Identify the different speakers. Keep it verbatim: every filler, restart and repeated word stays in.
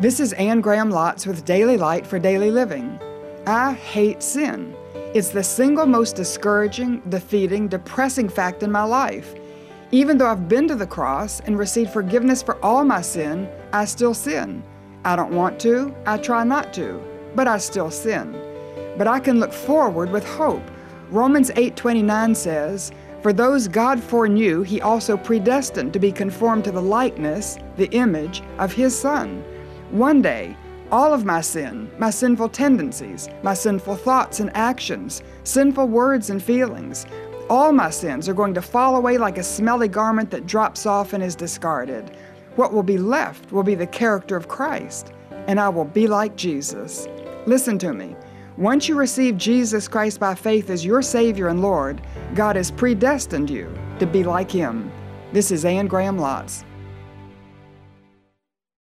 Speaker 1: This is Anne Graham Lotz with Daily Light for Daily Living. I hate sin. It's the single most discouraging, defeating, depressing fact in my life. Even though I've been to the cross and received forgiveness for all my sin, I still sin. I don't want to, I try not to, but I still sin. But I can look forward with hope. Romans eight twenty-nine says, "For those God foreknew, He also predestined to be conformed to the likeness, the image of His Son." One day, all of my sin, my sinful tendencies, my sinful thoughts and actions, sinful words and feelings, all my sins are going to fall away like a smelly garment that drops off and is discarded. What will be left will be the character of Christ, and I will be like Jesus. Listen to me. Once you receive Jesus Christ by faith as your Savior and Lord, God has predestined you to be like Him. This is Anne Graham Lotz.